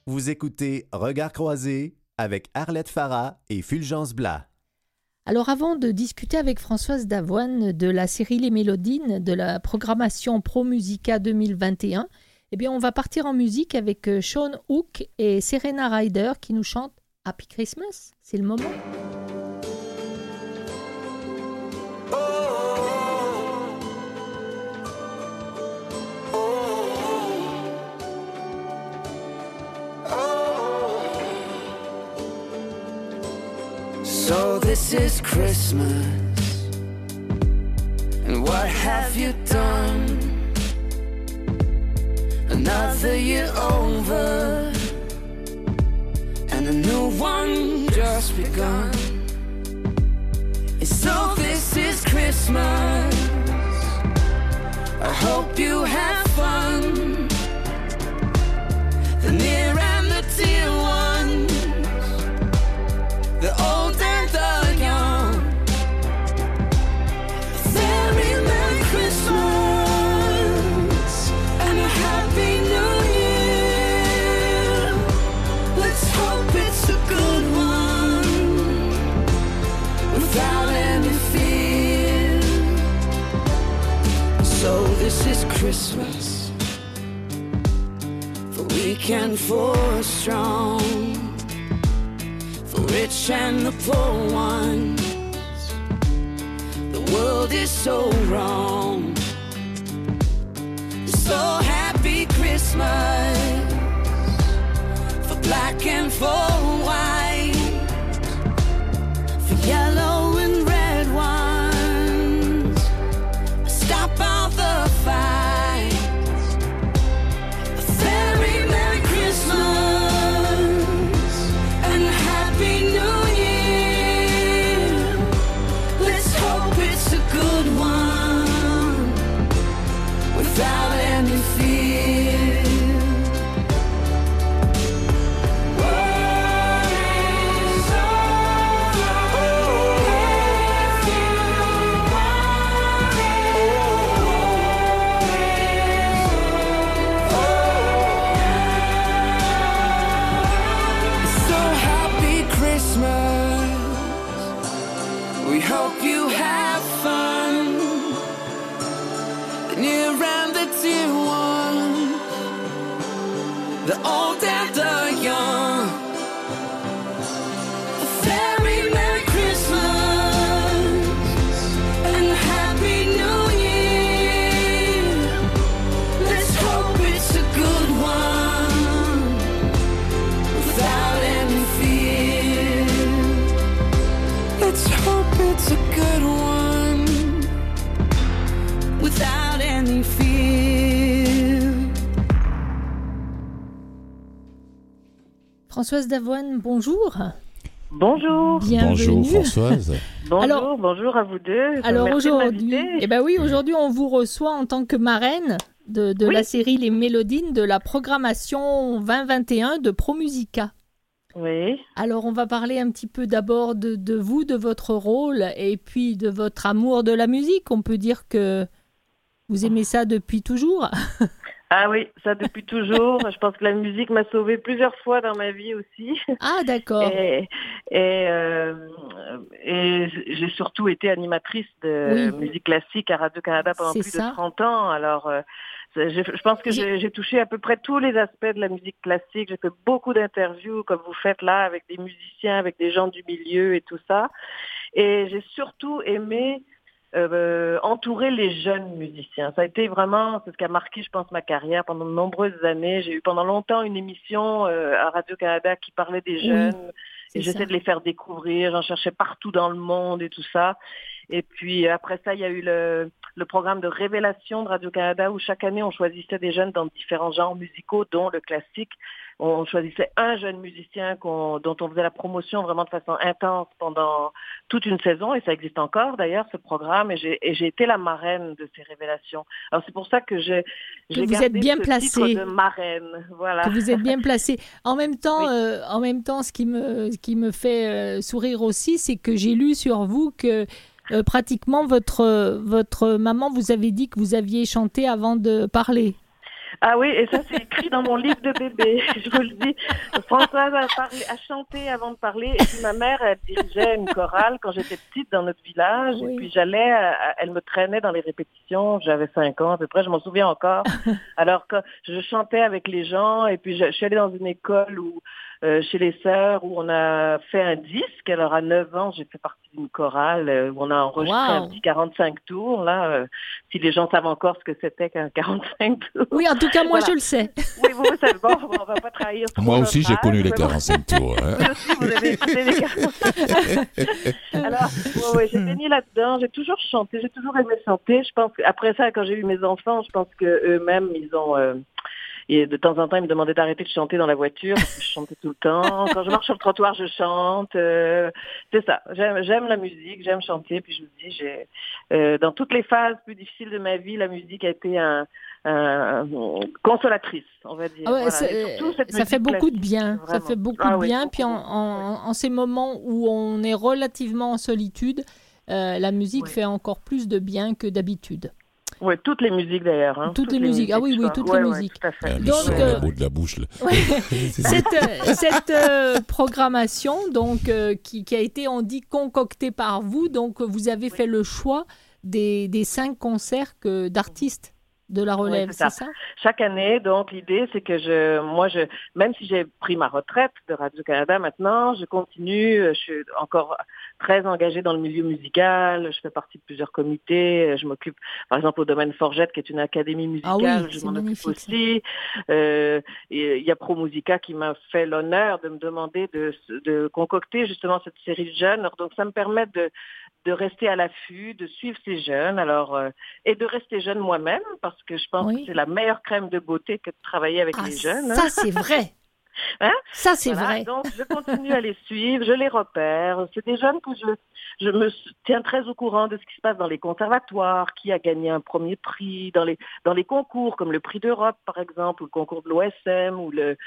Vous écoutez Regards croisés avec Arlette Farah et Fulgence Blas. Alors avant de discuter avec Françoise Davoine de la série Les Mélodines, de la programmation Pro Musica 2021, eh bien on va partir en musique avec Sean Hook et Serena Ryder qui nous chantent Happy Christmas. C'est le moment. So this is Christmas, and what have you done? Another year over, and a new one just begun. And so this is Christmas, I hope you have fun. The near and the dear ones, the old and the young. Very Merry Christmas and a Happy New Year. Let's hope it's a good one without any fear. So this is Christmas, for weak and for strong, rich and the poor ones. The world is so wrong. So happy Christmas for black and for white, for yellow and red ones. Stop all the fights. A very Merry Christmas and a Happy New Year. Let's hope it's a good one without any fear. What is over if you want it? So happy Christmas, we hope you have fun. The near and the dear ones, the old and the young. A very Merry Christmas and a Happy New Year. Let's hope it's a good one without any fear. Let's hope it's a good one without any fear. Françoise Davoine, bonjour. Bonjour. Bienvenue. Bonjour Françoise. Bonjour, Alors- bonjour à vous deux. Alors Merci de aujourd'hui, m'inviter. oui, aujourd'hui on vous reçoit en tant que marraine de Oui. la série Les Mélodines de la programmation 2021 de Pro Musica. Oui. Alors, on va parler un petit peu d'abord de vous, de votre rôle et puis de votre amour de la musique. On peut dire que vous aimez ça depuis toujours. Ah oui, ça depuis toujours. Je pense que la musique m'a sauvée plusieurs fois dans ma vie aussi. Ah, d'accord. Et j'ai surtout été animatrice de Oui. musique classique à Radio-Canada pendant C'est plus ça. de 30 ans. Alors, je pense que j'ai touché à peu près tous les aspects de la musique classique. J'ai fait beaucoup d'interviews comme vous faites là avec des musiciens, avec des gens du milieu et tout ça. Et j'ai surtout aimé entourer les jeunes musiciens. Ça a été vraiment, c'est ce qui a marqué, je pense, ma carrière pendant de nombreuses années. J'ai eu pendant longtemps une émission à Radio-Canada qui parlait des Oui, jeunes. c'est Et j'essaie ça. de les faire découvrir, j'en cherchais partout dans le monde et tout ça. Et puis après ça, il y a eu le programme de révélation de Radio-Canada où chaque année, on choisissait des jeunes dans différents genres musicaux, dont le classique. On choisissait un jeune musicien dont on faisait la promotion vraiment de façon intense pendant toute une saison. Et ça existe encore d'ailleurs, ce programme. Et j'ai été la marraine de ces révélations. Alors c'est pour ça que j'ai Que vous gardé êtes bien ce placée. titre de marraine. Voilà. Que vous êtes bien placé. En même temps, Oui. ce qui me fait sourire aussi, c'est que j'ai lu sur vous que pratiquement votre maman vous avait dit que vous aviez chanté avant de parler. Ah oui, et ça c'est écrit dans mon livre de bébé, je vous le dis. Françoise a chanté avant de parler, et puis ma mère, elle dirigeait une chorale quand j'étais petite dans notre village, et Oui. puis elle me traînait dans les répétitions, j'avais 5 ans à peu près, je m'en souviens encore. Alors que je chantais avec les gens, et puis je suis allée dans une école chez les sœurs, où on a fait un disque. Alors à 9 ans, j'ai fait partie d'une chorale, où on a enregistré un Waouh. petit 45 tours, là, si les gens savent encore ce que c'était qu'un 45 tours. Oui, en tout cas, moi, Voilà. je le sais. Oui, vous savez, bon, on va pas trahir trop Moi aussi, notre j'ai âge, connu les mais bon. 45 tours. hein. Vous aussi, vous avez écouté les 45. Alors, ouais, j'ai baigné là-dedans, j'ai toujours chanté, j'ai toujours aimé chanter. Je pense qu'après ça, quand j'ai eu mes enfants, je pense que eux-mêmes, ils ont... et de temps en temps, ils me demandaient d'arrêter de chanter dans la voiture, parce que je chantais tout le temps. Quand je marche sur le trottoir, je chante. C'est ça. J'aime la musique, j'aime chanter. Puis je vous dis, dans toutes les phases plus difficiles de ma vie, la musique a été consolatrice, on va dire. Ah ouais, Voilà. Et surtout cette ça fait musique beaucoup de classique, bien. Ça vraiment. fait beaucoup Ah de oui, bien. beaucoup, Puis en ces moments où on est relativement en solitude, la musique Oui. fait encore plus de bien que d'habitude. Oui, toutes les musiques d'ailleurs. Hein. Toutes les musiques. Ah oui, oui, quoi. toutes Ouais, les ouais, musiques. tout à fait. Elle me Donc, sort les mots de la bouche. Là. Ouais. Cette programmation, donc, qui a été, on dit, concoctée par vous, donc vous avez fait le choix des 5 concerts d'artistes de la relève, c'est ça. c'est ça? Chaque année, donc l'idée c'est que même si j'ai pris ma retraite de Radio-Canada maintenant, je continue, je suis encore très engagée dans le milieu musical, je fais partie de plusieurs comités, je m'occupe par exemple au domaine Forgette qui est une académie musicale, Ah oui, je c'est m'en occupe magnifique, ça. aussi. Et il y a Pro Musica qui m'a fait l'honneur de me demander de concocter justement cette série de jeunes, alors, donc ça me permet de rester à l'affût, de suivre ces jeunes, et de rester jeune moi-même, parce que je pense Oui. que c'est la meilleure crème de beauté que de travailler avec Ah, les jeunes. ça, c'est vrai. Hein? Ça, c'est Voilà, vrai. donc je continue à les suivre, je les repère. C'est des jeunes que je me tiens très au courant de ce qui se passe dans les conservatoires, qui a gagné un premier prix, dans les concours, comme le prix d'Europe par exemple, ou le concours de l'OSM,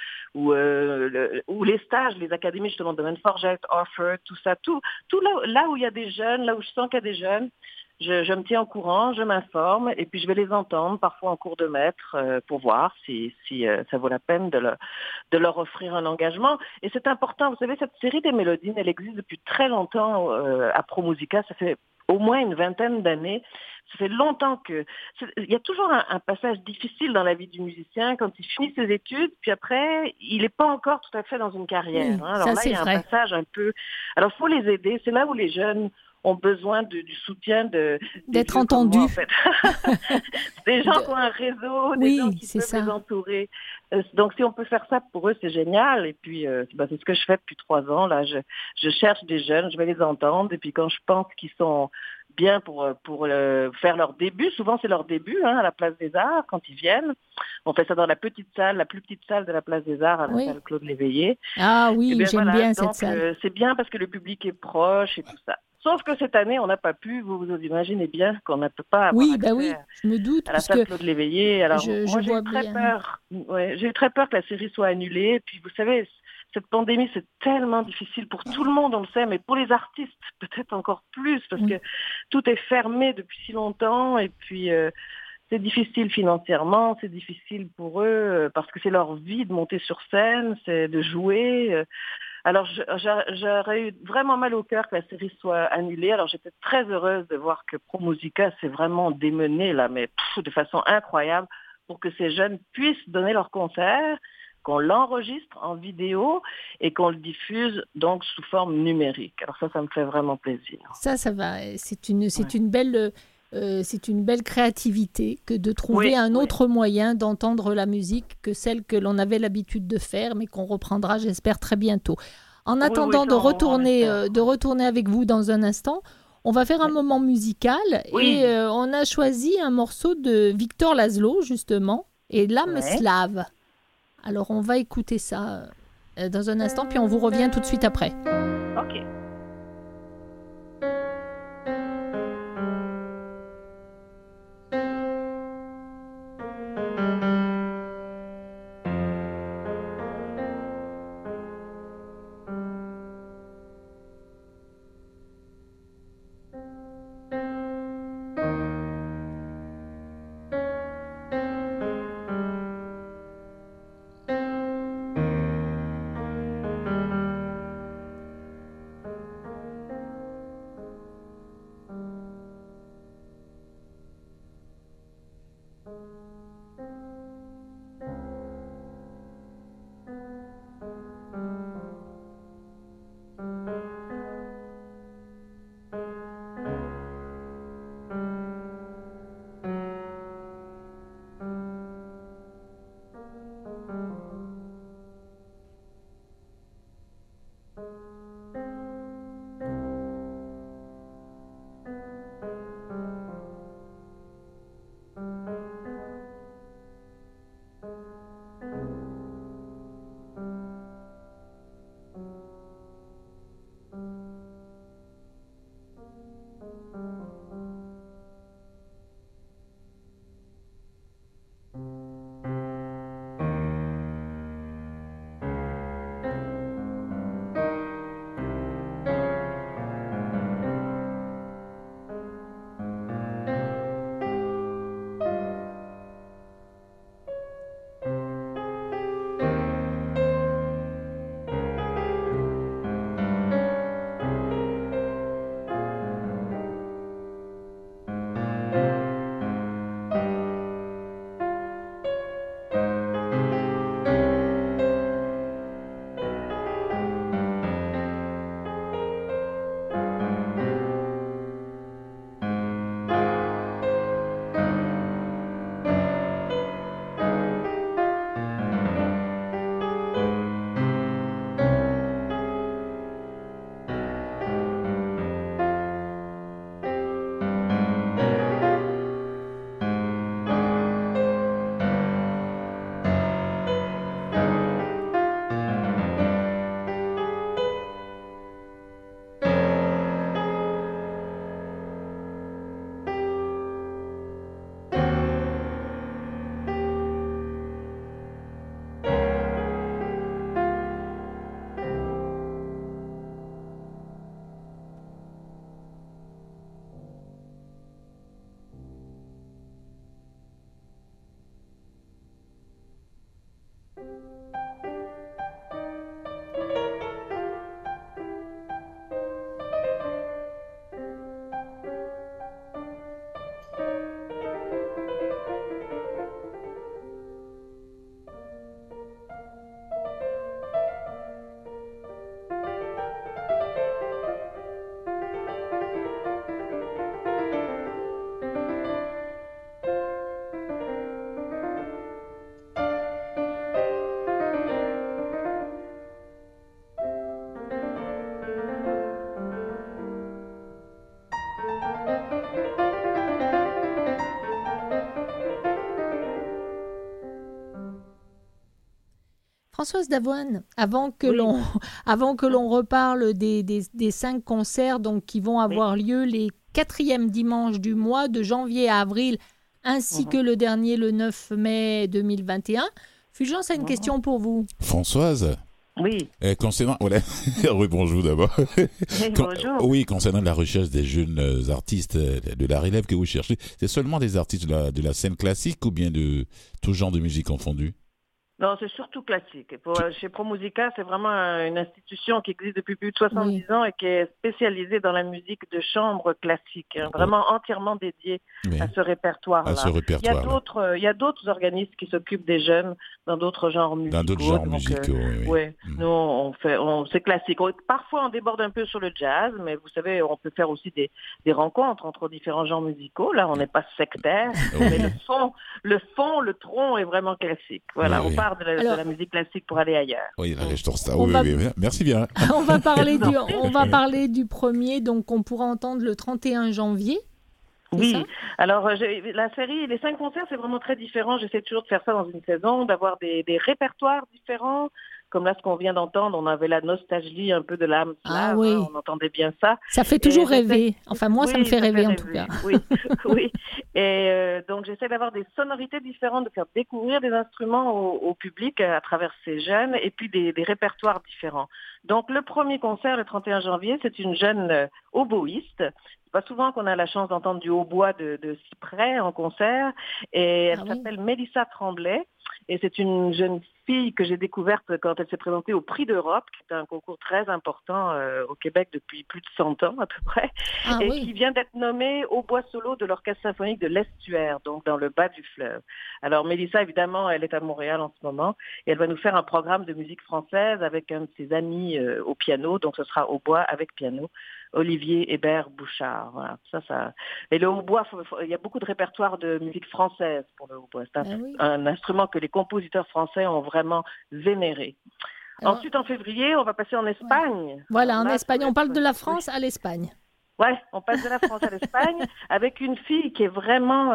ou les stages, les académies justement de domaine Forgette, Offer, tout ça, tout là où il y a des jeunes, là où je sens qu'il y a des jeunes, je me tiens au courant, je m'informe, et puis je vais les entendre, parfois en cours de maître, pour voir si ça vaut la peine de leur offrir un engagement. Et c'est important, vous savez, cette série des Mélodines, elle existe depuis très longtemps à Pro Musica, ça fait au moins une 20aine d'années. Ça fait longtemps il y a toujours un passage difficile dans la vie du musicien quand il finit ses études, puis après, il n'est pas encore tout à fait dans une carrière. Oui, Alors ça, là, c'est il y a vrai. un passage un peu... Alors, il faut les aider. C'est là où les jeunes ont besoin du soutien des D'être vieux comme moi, entendus. en fait. Des gens qui ont un réseau, des Oui, gens qui c'est peuvent ça. les entourer. Donc, si on peut faire ça pour eux, c'est génial. Et puis, c'est ce que je fais depuis 3 ans. Là, je cherche des jeunes, je vais les entendre. Et puis, quand je pense qu'ils sont bien pour faire leur début, souvent c'est leur début à la Place des Arts, quand ils viennent. On fait ça dans la petite salle, la plus petite salle de la Place des Arts, à la Oui. salle Claude Léveillé. Ah Eh oui, bien, j'aime voilà, bien donc, cette salle. c'est bien parce que le public est proche et tout ça. Sauf que cette année, on n'a pas pu, vous imaginez bien qu'on ne peut pas avoir Oui, accès ben oui, je me doute, à la parce salle que Claude Léveillé. Alors, je moi, j'ai vois eu très bien. peur. Ouais, j'ai eu très peur que la série soit annulée. Et puis, vous savez, cette pandémie, c'est tellement difficile pour tout le monde, on le sait, mais pour les artistes, peut-être encore plus, parce Oui. que tout est fermé depuis si longtemps. Et puis, c'est difficile financièrement, c'est difficile pour eux, parce que c'est leur vie de monter sur scène, c'est de jouer. Alors, j'aurais eu vraiment mal au cœur que la série soit annulée. Alors, j'étais très heureuse de voir que Pro Musica s'est vraiment démené, là, mais de façon incroyable, pour que ces jeunes puissent donner leur concert, qu'on l'enregistre en vidéo et qu'on le diffuse donc sous forme numérique. Alors ça me fait vraiment plaisir. Ça va. C'est une belle créativité que de trouver un autre moyen d'entendre la musique que celle que l'on avait l'habitude de faire, mais qu'on reprendra, j'espère, très bientôt. En attendant ça, on espère. de retourner avec vous dans un instant, on va faire un moment musical et on a choisi un morceau de Victor Laszlo, justement, et L'âme slave. Alors, on va écouter ça dans un instant, puis on vous revient tout de suite après. Ok. Françoise Davoine, avant que Oui. l'on reparle des 5 concerts donc, qui vont avoir lieu les 4e dimanches du mois, de janvier à avril, ainsi que le dernier, le 9 mai 2021, Fulgence a une question pour vous. Françoise, Oui, concernant... Voilà. Oui, bonjour d'abord. oui, bonjour. Oui, concernant la recherche des jeunes artistes de la relève que vous cherchez, c'est seulement des artistes de la scène classique ou bien de tout genre de musique confondue? Non, c'est surtout classique. Chez ProMusica, c'est vraiment une institution qui existe depuis plus de 70 ans et qui est spécialisée dans la musique de chambre classique, hein, vraiment entièrement dédiée Oui. à ce répertoire-là. À ce répertoire-là. Il y a d'autres organismes qui s'occupent des jeunes dans d'autres genres musicaux. Dans d'autres genres donc, musicaux, oui. ouais, Mm. nous, c'est classique. Parfois, on déborde un peu sur le jazz, mais vous savez, on peut faire aussi des rencontres entre différents genres musicaux. Là, on n'est pas sectaire, mais le fond, le tronc est vraiment classique. Voilà, Oui, on oui. part de la musique classique pour aller ailleurs. Oui, la restaurant ça. On Oui, va- oui, oui. Merci bien. On va parler du premier, donc qu'on pourra entendre le 31 janvier. C'est Oui, ça alors la série, les 5 concerts, c'est vraiment très différent. J'essaie toujours de faire ça dans une saison, d'avoir des répertoires différents. Comme là, ce qu'on vient d'entendre, on avait la nostalgie un peu de l'âme Ah slave, oui. hein, on entendait bien ça. Ça fait toujours j'essaie- rêver. Enfin, moi, ça me fait rêver en tout cas. Oui, oui. Et donc, j'essaie d'avoir des sonorités différentes, de faire découvrir des instruments au public à travers ces jeunes, et puis des répertoires différents. Donc, le premier concert, le 31 janvier, c'est une jeune oboïste. C'est pas souvent qu'on a la chance d'entendre du hautbois de si près en concert. Et elle Ah oui. s'appelle Mélissa Tremblay. Et c'est une jeune fille que j'ai découverte quand elle s'est présentée au Prix d'Europe, qui est un concours très important au Québec depuis plus de 100 ans à peu près, Ah et oui. qui vient d'être nommée au bois solo de l'Orchestre symphonique de l'Estuaire, donc dans le bas du fleuve. Alors Mélissa, évidemment, elle est à Montréal en ce moment, et elle va nous faire un programme de musique française avec un de ses amis au piano, donc ce sera au bois avec piano, Olivier Hébert-Bouchard. Voilà, ça. Et le hautbois, il y a beaucoup de répertoire de musique française pour le hautbois. C'est Ah oui. un instrument que les compositeurs français ont vraiment vénéré. Alors, Ensuite, en février, on va passer en Espagne. voilà, Alors en là, Espagne, ça va on parle être- de la France à l'Espagne. Ouais, on passe de la France à l'Espagne avec une fille qui est vraiment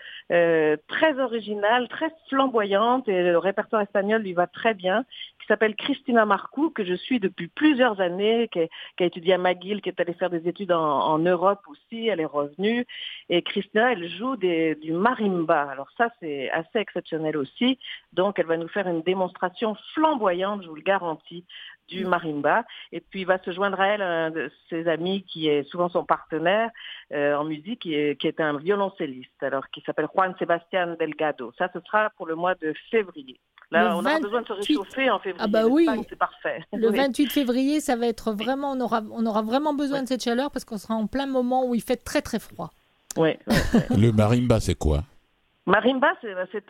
très originale, très flamboyante, et le répertoire espagnol lui va très bien, qui s'appelle Cristina Marcou, que je suis depuis plusieurs années, qui a étudié à McGill, qui est allée faire des études en Europe aussi, elle est revenue. Et Cristina, elle joue du marimba. Alors ça, c'est assez exceptionnel aussi. Donc, elle va nous faire une démonstration flamboyante, je vous le garantis, du marimba. Et puis, il va se joindre à elle un de ses amis qui est souvent son partenaire en musique, qui est un violoncelliste, alors qui s'appelle Juan Sebastián Delgado. Ça, ce sera pour le mois de février. Là, Le on aura 28 besoin de se réchauffer en février. Ah bah oui. L'Espagne, c'est parfait. Le Oui. 28 février, ça va être vraiment, on aura vraiment besoin de cette chaleur parce qu'on sera en plein moment où il fait très très froid. Ouais. Le marimba, c'est quoi? Marimba, c'est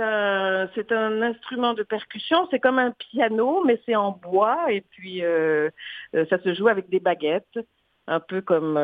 un instrument de percussion. C'est comme un piano, mais c'est en bois. Et puis, ça se joue avec des baguettes. Un peu comme,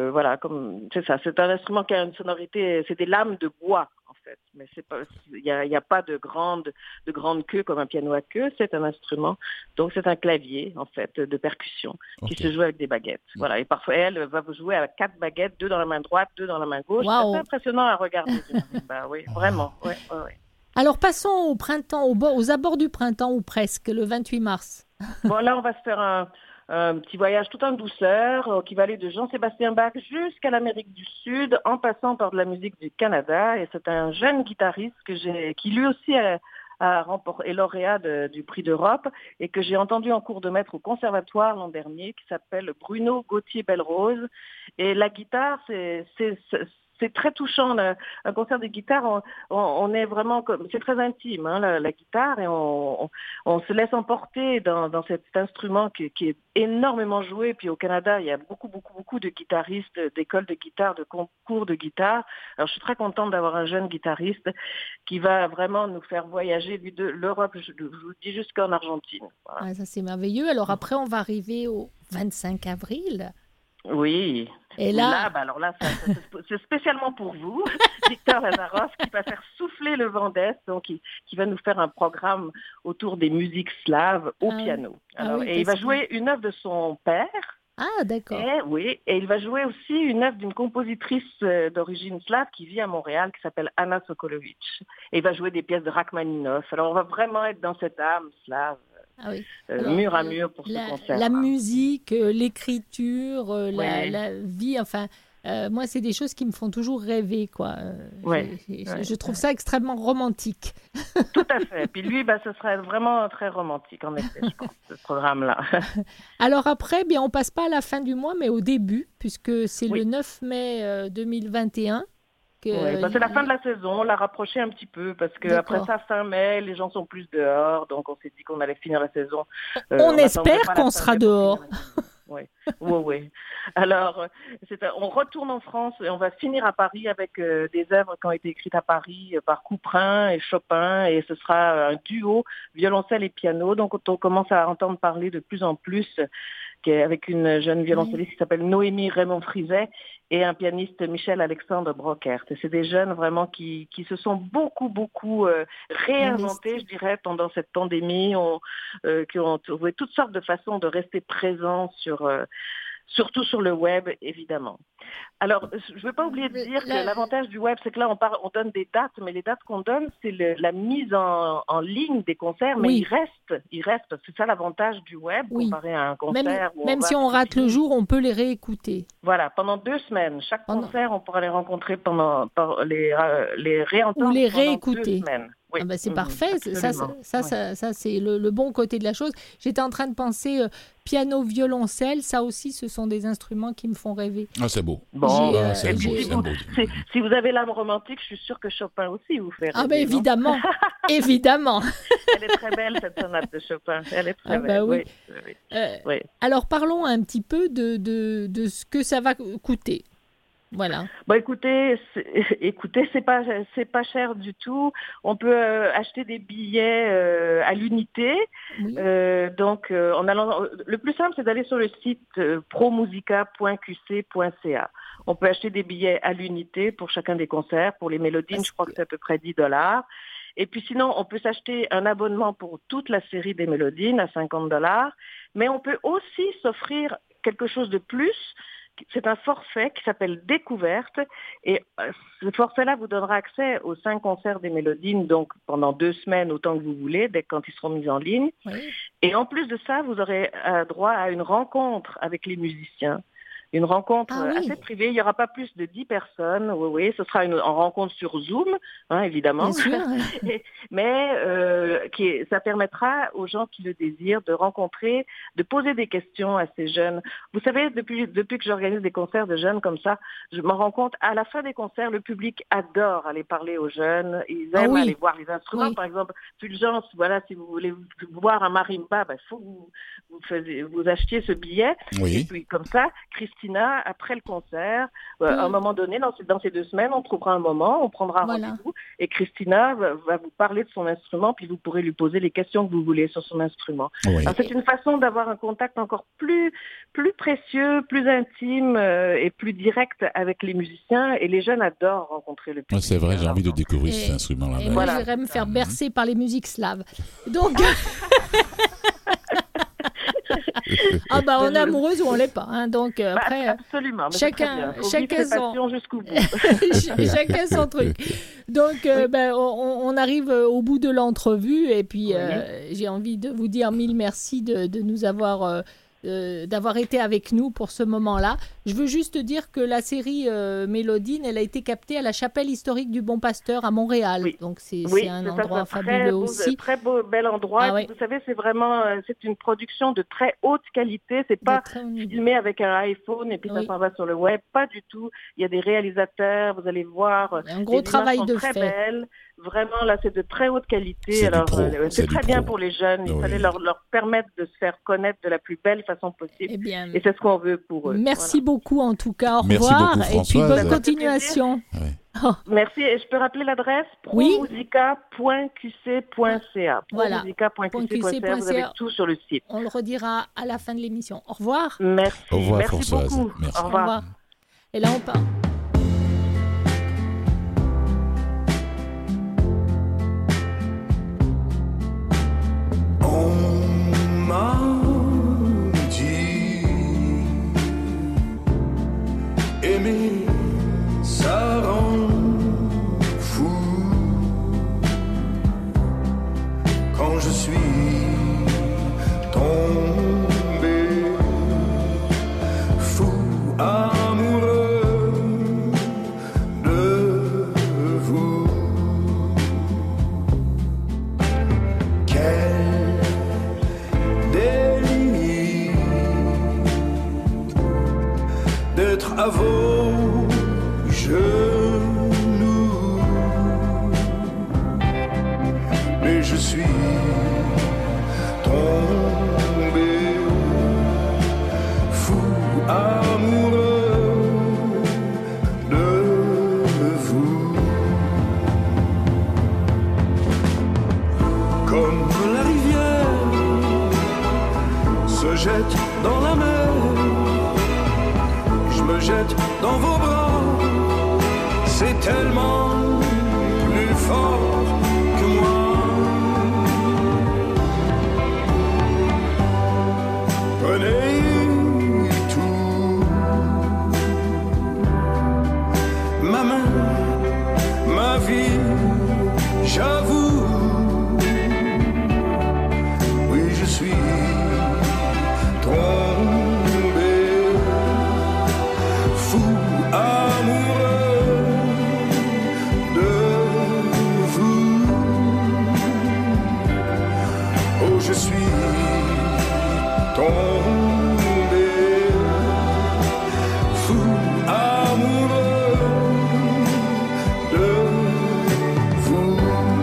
c'est ça. C'est un instrument qui a une sonorité, c'est des lames de bois, en fait. Mais il y a pas de grande queue comme un piano à queue. C'est un instrument. Donc, c'est un clavier, en fait, de percussion qui se joue avec des baguettes. Voilà. Et parfois, elle va jouer avec 4 baguettes, 2 dans la main droite, 2 dans la main gauche. Wow. C'est assez impressionnant à regarder. du marimba, oui, vraiment. Ouais. Alors passons au printemps, aux abords du printemps ou presque, le 28 mars. Bon, là, on va se faire un petit voyage tout en douceur qui va aller de Jean-Sébastien Bach jusqu'à l'Amérique du Sud en passant par de la musique du Canada. Et c'est un jeune guitariste qui lui aussi a remporté lauréat du Prix d'Europe et que j'ai entendu en cours de maître au conservatoire l'an dernier, qui s'appelle Bruno Gauthier-Belrose. Et la guitare, c'est très touchant. Un concert de guitare, on est vraiment comme, c'est très intime, hein, la guitare, et on se laisse emporter dans cet instrument qui est énormément joué. Puis au Canada, il y a beaucoup de guitaristes, d'écoles de guitare, de concours de guitare. Alors je suis très contente d'avoir un jeune guitariste qui va vraiment nous faire voyager de l'Europe, je vous dis, jusqu'en Argentine. Voilà. Ah, ça c'est merveilleux. Alors après, on va arriver au 25 avril. Oui. Et là, Alors là, c'est spécialement pour vous, Victor Lazaroff, qui va faire souffler le vent d'Est, donc qui va nous faire un programme autour des musiques slaves au piano. Alors, oui, et il va jouer une œuvre de son père. Ah, d'accord. Et il va jouer aussi une œuvre d'une compositrice d'origine slave qui vit à Montréal, qui s'appelle Anna Sokolovitch. Et il va jouer des pièces de Rachmaninov. Alors on va vraiment être dans cette âme slave. Ah oui. Alors, mur à mur pour ce concert. La musique, l'écriture, Ouais. la vie, enfin, moi, c'est des choses qui me font toujours rêver, quoi. Ouais, Je trouve ça extrêmement romantique. Tout à fait. Puis lui, ce serait vraiment très romantique, en effet, je pense, ce programme-là. Alors après, bien, on passe pas à la fin du mois, mais au début, puisque c'est Oui. le 9 mai 2021. C'est la fin de la saison, on l'a rapproché un petit peu parce que D'accord. après ça, fin mai, les gens sont plus dehors, donc on s'est dit qu'on allait finir la saison. On espère n'attendrait pas la qu'on fin sera mai pour dehors. finir la saison. Oui. Alors, on retourne en France et on va finir à Paris avec des œuvres qui ont été écrites à Paris par Couperin et Chopin, et ce sera un duo violoncelle et piano. Donc on commence à entendre parler de plus en plus avec une jeune violoncelliste qui s'appelle Noémie Raymond-Frizet et un pianiste Michel-Alexandre Brockert. Et c'est des jeunes vraiment qui se sont beaucoup réinventés, je dirais, pendant cette pandémie, qui ont trouvé toutes sortes de façons de rester présents surtout sur le web, évidemment. Alors, je ne veux pas oublier de dire que l'avantage du web, c'est que là, on donne des dates, mais les dates qu'on donne, c'est la mise en ligne des concerts, mais Oui. il reste, c'est ça l'avantage du web, Oui. comparé à un concert. Même si on rate le jour, on peut les réécouter. Voilà, pendant 2 semaines. Chaque concert, on pourra les rencontrer les réentendre Ou les pendant réécouter. 2 semaines. Oui. Ah ben c'est parfait, Absolument. ça c'est le bon côté de la chose. J'étais en train de penser piano, violoncelle, ça aussi ce sont des instruments qui me font rêver. Ah, c'est beau. Bon, C'est beau, c'est beau. si vous avez l'âme romantique, je suis sûre que Chopin aussi vous fait rêver. Ah ben non évidemment, évidemment. Elle est très belle cette sonate de Chopin, elle est très Ah belle. bah oui. Oui. Alors parlons un petit peu de ce que ça va coûter. Voilà. Bon, écoutez, c'est pas cher du tout. On peut acheter des billets à l'unité. Oui. Le plus simple, c'est d'aller sur le site promusica.qc.ca. On peut acheter des billets à l'unité pour chacun des concerts. Pour les mélodines, je crois que c'est à peu près $10. Et puis sinon, on peut s'acheter un abonnement pour toute la série des mélodines à $50. Mais on peut aussi s'offrir quelque chose de plus. C'est un forfait qui s'appelle Découverte, et ce forfait-là vous donnera accès aux 5 concerts des Mélodines, donc pendant 2 semaines, autant que vous voulez, quand ils seront mis en ligne. Oui. Et en plus de ça, vous aurez droit à une rencontre avec les musiciens. Une rencontre assez privée, il n'y aura pas plus de 10 personnes, oui, ce sera une rencontre sur Zoom, évidemment. Bien sûr. Mais ça permettra aux gens qui le désirent de rencontrer, de poser des questions à ces jeunes. Vous savez, depuis que j'organise des concerts de jeunes comme ça, je me rends compte, à la fin des concerts, le public adore aller parler aux jeunes, ils aiment aller voir les instruments. Oui. Par exemple, Fulgence, voilà, si vous voulez voir un marimba, il faut que vous achetiez ce billet. Oui. Et puis comme ça, Christina, après le concert, à un moment donné, dans ces 2 semaines, on trouvera un moment, on prendra un rendez-vous, et Christina va vous parler de son instrument, puis vous pourrez lui poser les questions que vous voulez sur son instrument. Oui. Alors, c'est une façon d'avoir un contact encore plus précieux, plus intime et plus direct avec les musiciens, et les jeunes adorent rencontrer le public. C'est vrai, j'ai envie de découvrir cet instrument-là. Et moi, j'irais me faire bercer par les musiques slaves. Donc... on est amoureuse ou on l'est pas. Donc après, absolument. Mais chacun son jusqu'au bout. chacun son truc. Donc on arrive au bout de l'entrevue, et puis j'ai envie de vous dire mille merci de nous avoir d'avoir été avec nous pour ce moment-là. Je veux juste dire que la série Mélodine, elle a été captée à la chapelle historique du Bon Pasteur à Montréal. Oui. Donc c'est un endroit fabuleux aussi. Très bel endroit. Ah, oui. Vous savez, c'est vraiment c'est une production de très haute qualité. C'est pas filmé avec un iPhone et puis ça s'en va sur le web. Pas du tout. Il y a des réalisateurs. Vous allez voir. Un gros travail de très fait. Belles. Vraiment, là, c'est de très haute qualité. C'est Alors, du pro. c'est très bien pro. pour les jeunes. Il fallait leur permettre de se faire connaître de la plus belle façon possible. Eh bien, et c'est ce qu'on veut pour eux. Merci beaucoup en tout cas. Au Merci revoir. beaucoup, Et puis Françoise. bonne continuation. Merci. Et je peux rappeler l'adresse promusica.qc.ca. Voilà. Promusica.qc.ca. Vous avez tout sur le site. On le redira à la fin de l'émission. Au revoir. Merci. Au revoir, Merci Françoise. beaucoup. Merci. Au revoir. Et là, on part. Aimer, ça rend fou. Quand je suis mettre à vos genoux. Mais je suis tombé fou amoureux de vous. Comme la rivière se jette dans la mer, je me jette dans vos bras. C'est tellement plus fort que moi. Prenez tout, ma main, ma vie, j'avoue. Oui, je suis tombé fou amoureux de vous. Oh, je suis tombé fou amoureux de vous.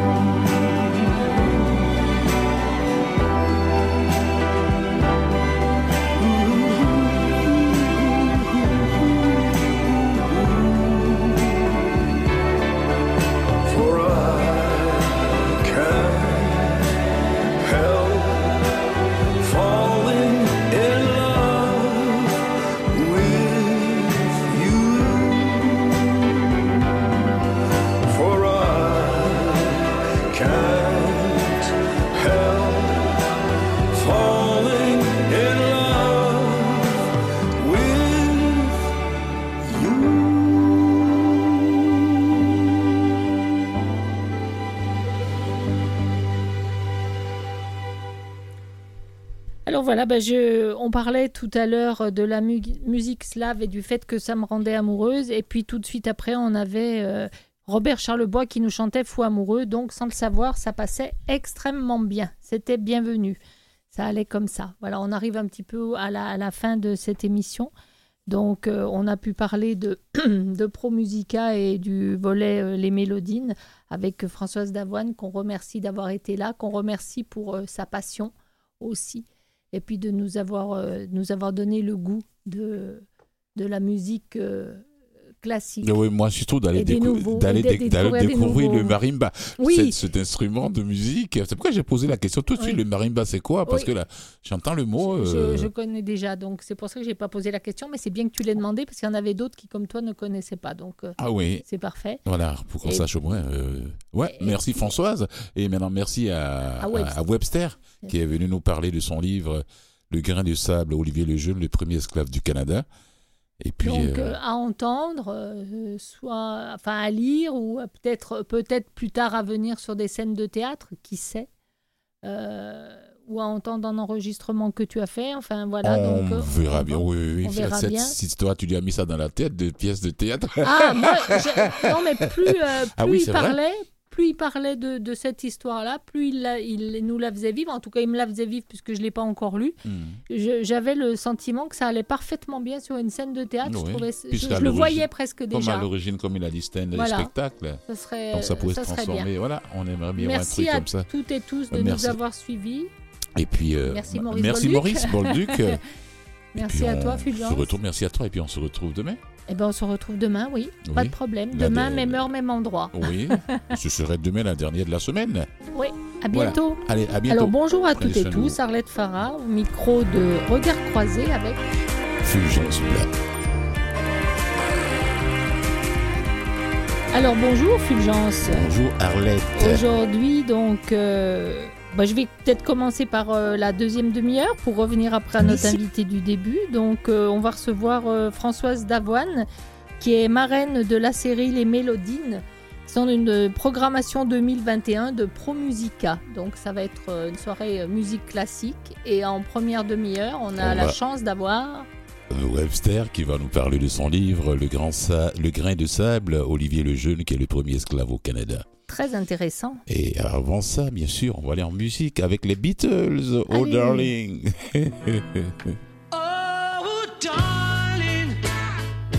For I can't help falling in love with you. For I can't help falling in love with you. Alors voilà, on parlait tout à l'heure de la musique slave et du fait que ça me rendait amoureuse. Et puis tout de suite après, on avait Robert Charlebois qui nous chantait Fou amoureux. Donc sans le savoir, ça passait extrêmement bien. C'était bienvenu. Ça allait comme ça. Voilà, on arrive un petit peu à la fin de cette émission. Donc on a pu parler de Pro Musica et du volet Les Mélodines avec Françoise Davoine, qu'on remercie d'avoir été là, qu'on remercie pour sa passion aussi. Et puis de nous avoir donné le goût de la musique classique. Oui, moi, surtout d'aller Et des d'aller découvrir des découvrir le nouveaux- marimba, Oui. cet instrument de musique. C'est pourquoi j'ai posé la question tout de suite, Oui. le marimba, c'est quoi? Parce Oui. que là, j'entends le mot... Je connais déjà, donc c'est pour ça que je n'ai pas posé la question, mais c'est bien que tu l'aies demandé, parce qu'il y en avait d'autres qui, comme toi, ne connaissaient pas, donc Ah oui, c'est parfait. voilà, pour qu'on Et- sache au moins. Ouais, Et- merci Françoise. Et maintenant, merci à Webster. Webster, qui est venu nous parler de son livre Le grain de sable, Olivier Lejeune, le premier esclave du Canada. Et puis, Donc à entendre, soit à lire, ou peut-être plus tard à venir sur des scènes de théâtre, qui sait, ou à entendre un enregistrement que tu as fait, enfin voilà. on donc, verra bien. Oui. on verra bien. Si toi, tu lui as mis ça dans la tête, de pièces de théâtre. Ah, moi, non, mais plus Ah oui, il c'est vrai. parlait, plus il parlait de cette histoire-là, plus il nous la faisait vivre. En tout cas, il me la faisait vivre puisque je ne l'ai pas encore lu. J'avais le sentiment que ça allait parfaitement bien sur une scène de théâtre. Oui, Je, trouvais, puisqu'à je le l'origine- voyais presque Comme à déjà. l'origine, comme il a dit, c'était un Voilà. spectacle. Ça serait, Donc ça pourrait se serait transformer. bien. Voilà, on aimerait bien Merci voir un à truc comme ça. toutes et tous de Merci. nous avoir suivis. Et puis, Merci Maurice Bolduc. Maurice Bolduc. Merci à toi, Fulgence. Merci à toi, et puis on se retrouve demain. Eh ben, on se retrouve demain, oui. Pas Oui. de problème. La Demain, de- même heure, même endroit. Oui, ce serait demain la dernière de la semaine. Oui, à Voilà. bientôt. Allez, à bientôt. Alors bonjour à Prenez toutes et soin de vous. tous, Arlette Farah, au micro de Regard Croisé avec... Fulgence Blanc. Alors bonjour Fulgence. Bonjour Arlette. Aujourd'hui donc, je vais peut-être commencer par la deuxième demi-heure pour revenir après à notre Merci. invité du début. Donc on va recevoir Françoise Davoine qui est marraine de la série Les Mélodines. C'est une programmation 2021 de Pro Musica. Donc ça va être une soirée musique classique. Et en première demi-heure, on a On la va- chance d'avoir... Webster qui va nous parler de son livre Le grain de sable, Olivier Lejeune qui est le premier esclave au Canada. Très intéressant. Et avant ça, bien sûr, on va aller en musique avec les Beatles. Oh Allez. darling. Oh, darling,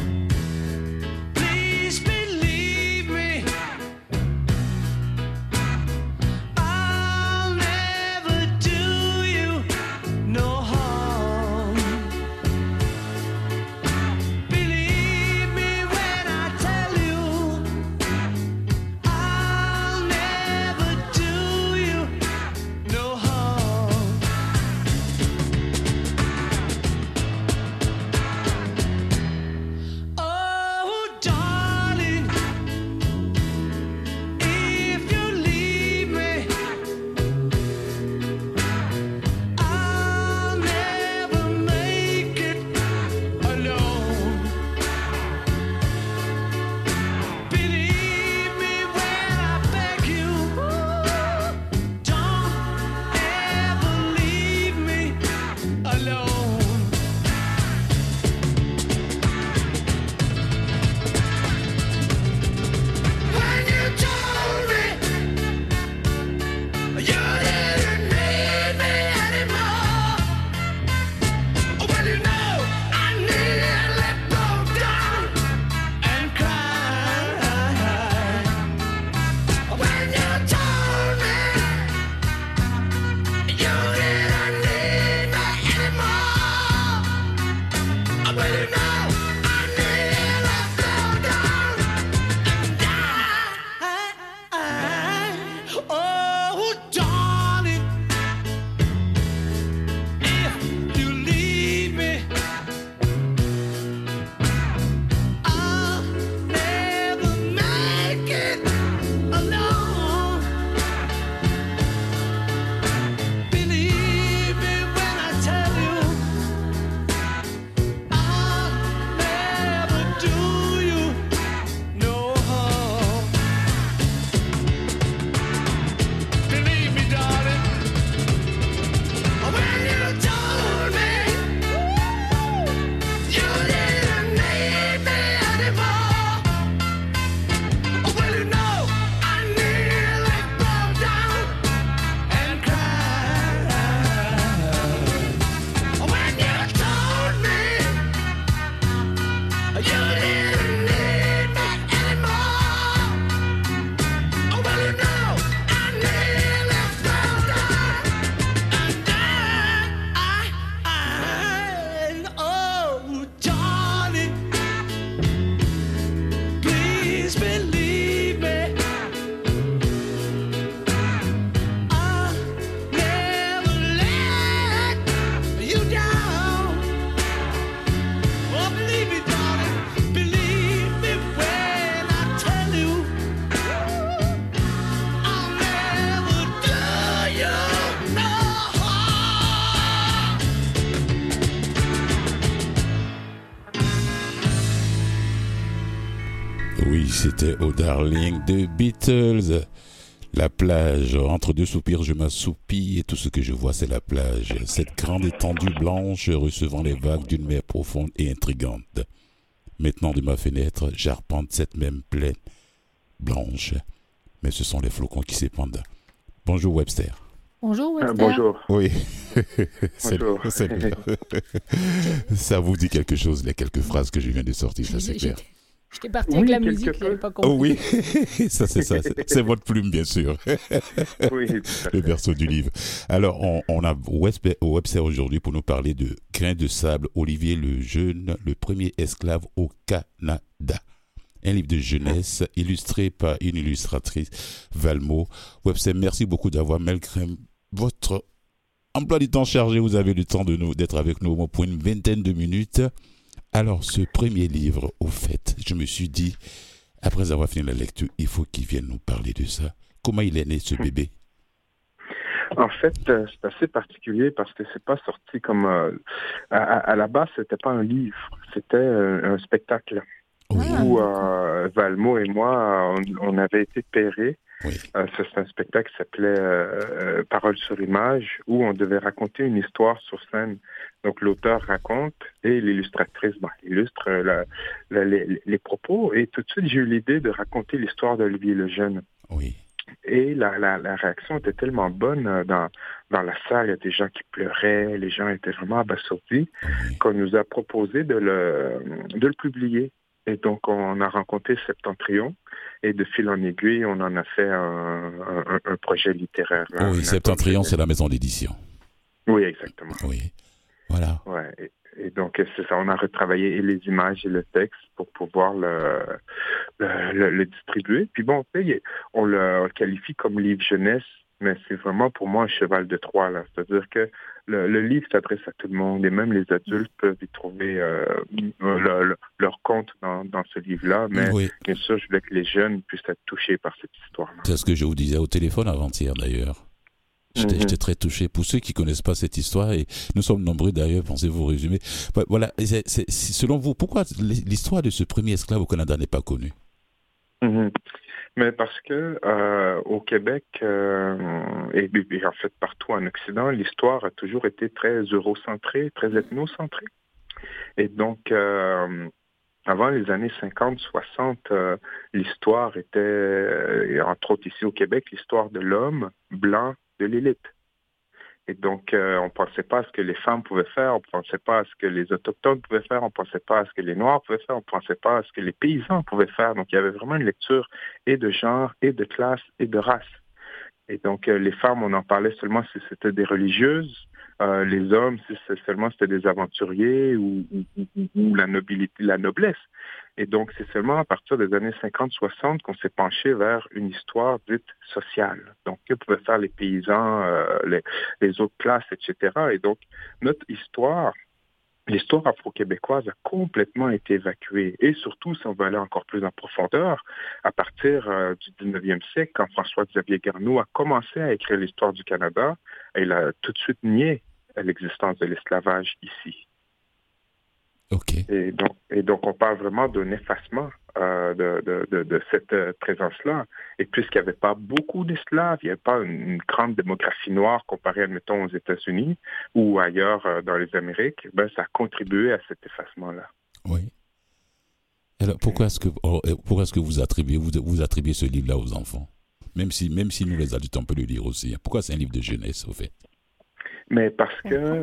c'était Oh Darling de Beatles. La plage, entre deux soupirs, je m'assoupis et tout ce que je vois, c'est la plage. Cette grande étendue blanche recevant les vagues d'une mer profonde et intrigante. Maintenant, de ma fenêtre, j'arpente cette même plaine blanche. Mais ce sont les flocons qui s'épandent. Bonjour Webster. Bonjour Webster. Bonjour. Oui. Bonjour. Ça vous dit quelque chose, les quelques phrases que je viens de sortir, ça c'est clair. J'étais parti Oui, avec la quelque musique, je n'avais peu. pas compris. Oh oui, ça c'est ça, c'est votre plume bien sûr, Oui, tout à le fait. berceau du livre. Alors on a Webster aujourd'hui pour nous parler de Grain de sable, Olivier le Jeune, le premier esclave au Canada. Un livre de jeunesse illustré par une illustratrice, Valmo. Webster, merci beaucoup d'avoir, malgré votre emploi du temps chargé, vous avez le temps d'être avec nous au moins pour une vingtaine de minutes. Alors, ce premier livre, au fait, je me suis dit, après avoir fini la lecture, il faut qu'il vienne nous parler de ça. Comment il est né, ce bébé? En fait, c'est assez particulier parce que c'est pas sorti comme... à la base, c'était pas un livre, c'était un spectacle Oui, où Valmo et moi, on avait été pairés. oui, C'est un spectacle qui s'appelait Paroles sur image, où on devait raconter une histoire sur scène. Donc l'auteur raconte et l'illustratrice illustre les propos. Et tout de suite, j'ai eu l'idée de raconter l'histoire d'Olivier le Jeune. oui. Et la réaction était tellement bonne dans la salle. Il y a des gens qui pleuraient, les gens étaient vraiment abasourdis, Oui. qu'on nous a proposé de le publier. Et donc, on a rencontré Septentrion et de fil en aiguille, on en a fait un projet littéraire. Oh, oui, Septentrion, c'est la maison d'édition. Oui, exactement. Oui, voilà. Ouais. Et donc, c'est ça, on a retravaillé et les images et le texte pour pouvoir le distribuer. Puis bon, on le qualifie comme livre jeunesse, mais c'est vraiment pour moi un cheval de Troie, là. C'est-à-dire que le livre s'adresse à tout le monde et même les adultes peuvent y trouver leur compte dans ce livre-là. Mais Oui, bien sûr, je voulais que les jeunes puissent être touchés par cette histoire-là. c'est ce que je vous disais au téléphone avant-hier, d'ailleurs. J'étais très touché. Pour ceux qui ne connaissent pas cette histoire, et nous sommes nombreux d'ailleurs, pensez-vous résumer. Voilà, selon vous, pourquoi l'histoire de ce premier esclave au Canada n'est pas connue? Mhm. Mais parce que au Québec et en fait partout en Occident, l'histoire a toujours été très eurocentrée, très ethnocentrée. Et donc, avant les années 50-60, l'histoire était, et entre autres ici au Québec, l'histoire de l'homme blanc de l'élite. Et donc, on ne pensait pas à ce que les femmes pouvaient faire, on ne pensait pas à ce que les Autochtones pouvaient faire, on ne pensait pas à ce que les Noirs pouvaient faire, on ne pensait pas à ce que les paysans pouvaient faire. Donc, il y avait vraiment une lecture et de genre, et de classe, et de race. Et donc, les femmes, on en parlait seulement si c'était des religieuses. Les hommes, si seulement c'était des aventuriers ou la nobilité, la noblesse. Et donc, c'est seulement à partir des années 50-60 qu'on s'est penché vers une histoire dite sociale. Donc, que pouvaient faire les paysans, les autres classes, etc. Et donc, notre histoire, l'histoire afro-québécoise a complètement été évacuée. Et surtout, si on veut aller encore plus en profondeur, à partir du 19e siècle, quand François-Xavier Garneau a commencé à écrire l'histoire du Canada, il a tout de suite nié l'existence de l'esclavage ici. OK. Et donc, on parle vraiment d'un effacement de cette présence-là. Et puisqu'il n'y avait pas beaucoup d'esclaves, il n'y avait pas une grande démographie noire comparée, admettons, aux États-Unis ou ailleurs dans les Amériques, ça a contribué à cet effacement-là. Oui. Alors, pourquoi est-ce que vous attribuez ce livre-là aux enfants? Même si nous, les adultes, on peut le lire aussi. Pourquoi c'est un livre de jeunesse, au fait? Mais parce que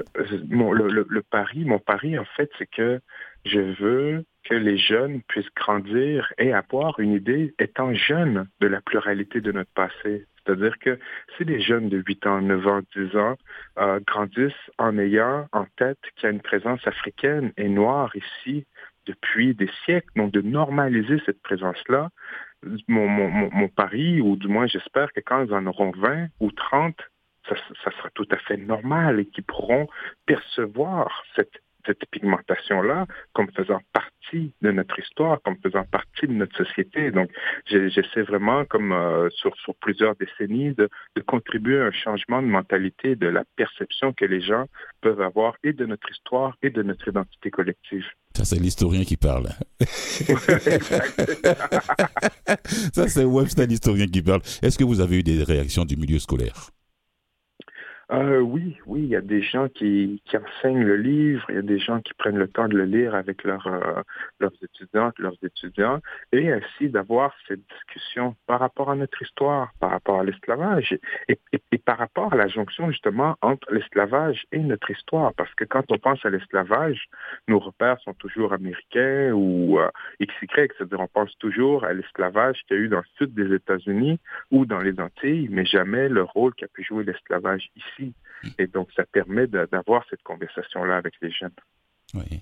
mon pari, en fait, c'est que je veux que les jeunes puissent grandir et avoir une idée, étant jeunes, de la pluralité de notre passé. C'est-à-dire que si les jeunes de 8 ans, 9 ans, 10 ans grandissent en ayant en tête qu'il y a une présence africaine et noire ici depuis des siècles, donc de normaliser cette présence-là, mon pari, ou du moins j'espère que quand ils en auront 20 ou 30, ça sera tout à fait normal et qu'ils pourront percevoir cette pigmentation-là comme faisant partie de notre histoire, comme faisant partie de notre société. Donc, j'essaie vraiment, comme sur plusieurs décennies, de contribuer à un changement de mentalité, de la perception que les gens peuvent avoir et de notre histoire et de notre identité collective. Ça, c'est l'historien qui parle. Ça, c'est Webster, l'historien qui parle. Est-ce que vous avez eu des réactions du milieu scolaire? Oui, il y a des gens qui enseignent le livre, il y a des gens qui prennent le temps de le lire avec leurs étudiants, et ainsi d'avoir cette discussion par rapport à notre histoire, par rapport à l'esclavage, et par rapport à la jonction justement entre l'esclavage et notre histoire, parce que quand on pense à l'esclavage, nos repères sont toujours américains ou XY, c'est-à-dire on pense toujours à l'esclavage qu'il y a eu dans le sud des États-Unis ou dans les Antilles, mais jamais le rôle qu'a pu jouer l'esclavage ici. Et donc, ça permet d'avoir cette conversation-là avec les jeunes. Oui.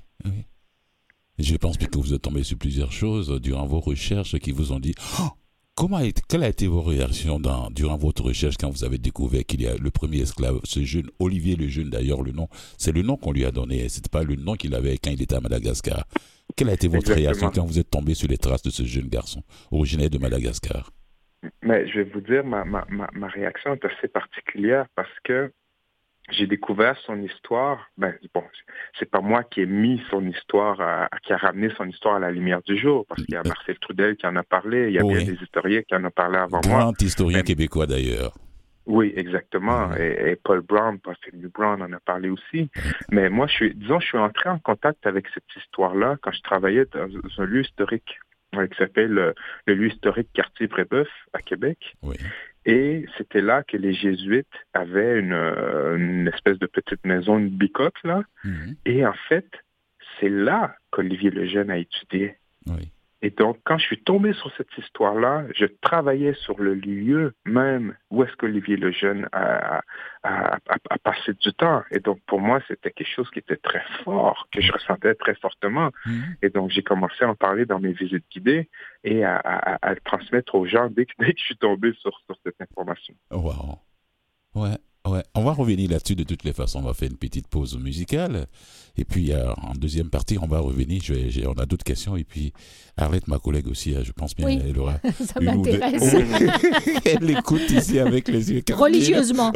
Je pense que vous êtes tombé sur plusieurs choses durant vos recherches qui vous ont dit quelle a été vos réactions durant votre recherche quand vous avez découvert qu'il y a le premier esclave, ce jeune, Olivier le Jeune d'ailleurs, le nom, c'est le nom qu'on lui a donné, c'était pas le nom qu'il avait quand il était à Madagascar. Quelle a été votre réaction quand vous êtes tombé sur les traces de ce jeune garçon originaire de Madagascar? Mais je vais vous dire, ma réaction est assez particulière parce que j'ai découvert son histoire. C'est pas moi qui ai mis son histoire, qui a ramené son histoire à la lumière du jour, parce qu'il y a Marcel Trudel qui en a parlé, il y a bien des historiens qui en ont parlé avant moi. Grand historien québécois d'ailleurs. Oui, exactement. Et Paul Brown, Paul Brown en a parlé aussi. Mais moi, je suis entré en contact avec cette histoire-là quand je travaillais dans un lieu historique qui s'appelle le lieu historique Cartier-Brébeuf à Québec. Oui. Et c'était là que les Jésuites avaient une espèce de petite maison, une bicoque, là. Mm-hmm. Et en fait, c'est là qu'Olivier Lejeune a étudié. Oui. Et donc, quand je suis tombé sur cette histoire-là, je travaillais sur le lieu même où est-ce qu'Olivier Lejeune a passé du temps. Et donc, pour moi, c'était quelque chose qui était très fort, que je ressentais très fortement. Mm-hmm. Et donc, j'ai commencé à en parler dans mes visites guidées et à le transmettre aux gens dès que je suis tombé sur cette information. Wow. Ouais. On va revenir là-dessus de toutes les façons. On va faire une petite pause musicale. Et puis, en deuxième partie, on va revenir. On a d'autres questions. Et puis, Arlette, ma collègue aussi, je pense bien, elle aura ça m'intéresse. Elle écoute ici avec les yeux fermés. Religieusement.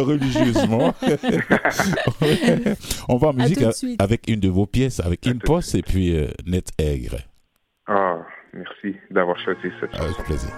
On va en musique avec une de vos pièces, avec Impost et puis Net Aigre. Ah, merci d'avoir choisi cette chanson. Avec plaisir.